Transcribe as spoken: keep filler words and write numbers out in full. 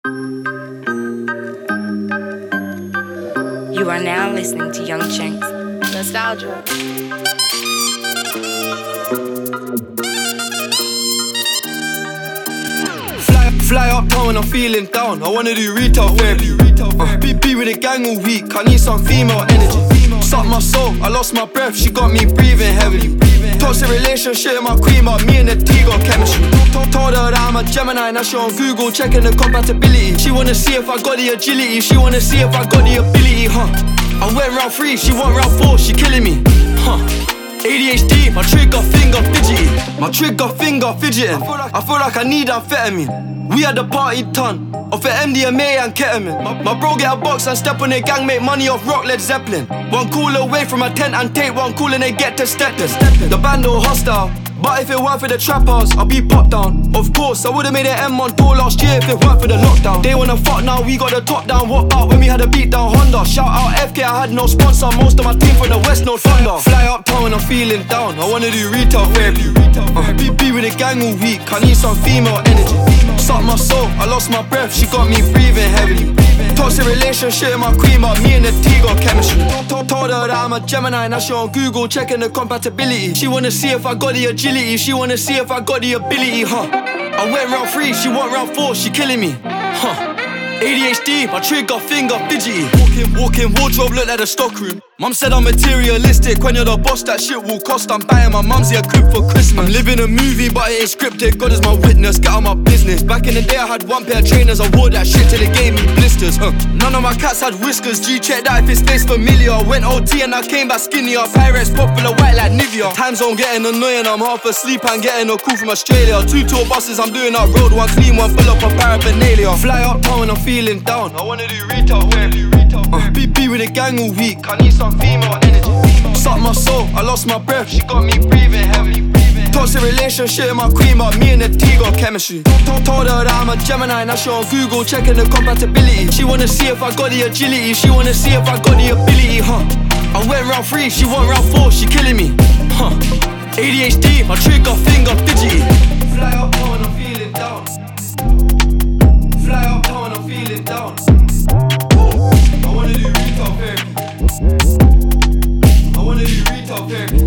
You are now listening to Young Chinks. Nostalgia. Fly, fly uptown when I'm feeling down. I wanna do retail therapy. Uh, be, be with the gang all week. I need some female energy. Suck my soul, I lost my breath. She got me breathing heavily. Toxic relationship with my queen, but me and the T got chemistry. Told her that I'm a Gemini, now she on Google checking the compatibility. She wanna see if I got the agility. She wanna see if I got the ability, huh? I went round three, she went round four, she killing me, huh? A D H D, my trigger finger fidgety. My trigger finger fidgeting. I feel like I need amphetamine. We had the party ton off of M D M A and ketamine. My, my bro get a box and step on their gang, make money off rock Led Zeppelin. One call away from a tent and take one call and they get to stepping. The band all hostile, but if it weren't for the trappers, I'll be popped down. Of course, I would've made an M on tour last year if it weren't for the lockdown. They wanna fuck now, we got the top down. What about when we had a beat down Honda? Shout out F K, I had no sponsor. Most of my team from the West, no thunder. Fly uptown when I'm feeling down. I wanna do retail therapy. Uh, be, be with the gang all week. I need some female energy. Suck my soul, I lost my breath. She got me breathing heavily. Toxic relationship with my queen, but me and the T got chemistry. Told her that I'm a Gemini, now she on Google checking the compatibility. She wanna see if I got the agility. She wanna see if I got the ability, huh? I went round three, she went round four, she killing me, huh? A D H D, my trigger finger fidgety. Walking, walking, wardrobe look like the stockroom. Mum said I'm materialistic, when you're the boss that shit will cost. I'm buying my mumsy a crib for Christmas. I'm living a movie but it ain't scripted, God is my witness, get out my business. Back in the day I had one pair of trainers, I wore that shit till it gave me blisters, huh? None of my cats had whiskers, G-check that if it stays familiar. Went O T and I came back skinnier, Pyrex popular white like Nivea. Time zone getting annoying, I'm half asleep and getting a call from Australia. Two tour buses, I'm doing that road, one clean, one full up of paraphernalia. Fly uptown when I'm feeling down, I wanna do retail therapy. Uh, be, be with the gang all week, I need some female energy. Suck my soul, I lost my breath. She got me breathing heavily. Toxic relationship with my queen, but me and the T got chemistry. Told her that I'm a Gemini, now she on Google checking the compatibility. She wanna see if I got the agility. She wanna see if I got the ability, huh? I went round three, she went round four, she killing me, huh? A D H D, my trigger finger fidgety. Fly up when I'm feeling down. Fly up when I'm feeling down. I wanna do retail therapy. I wanna do retail therapy.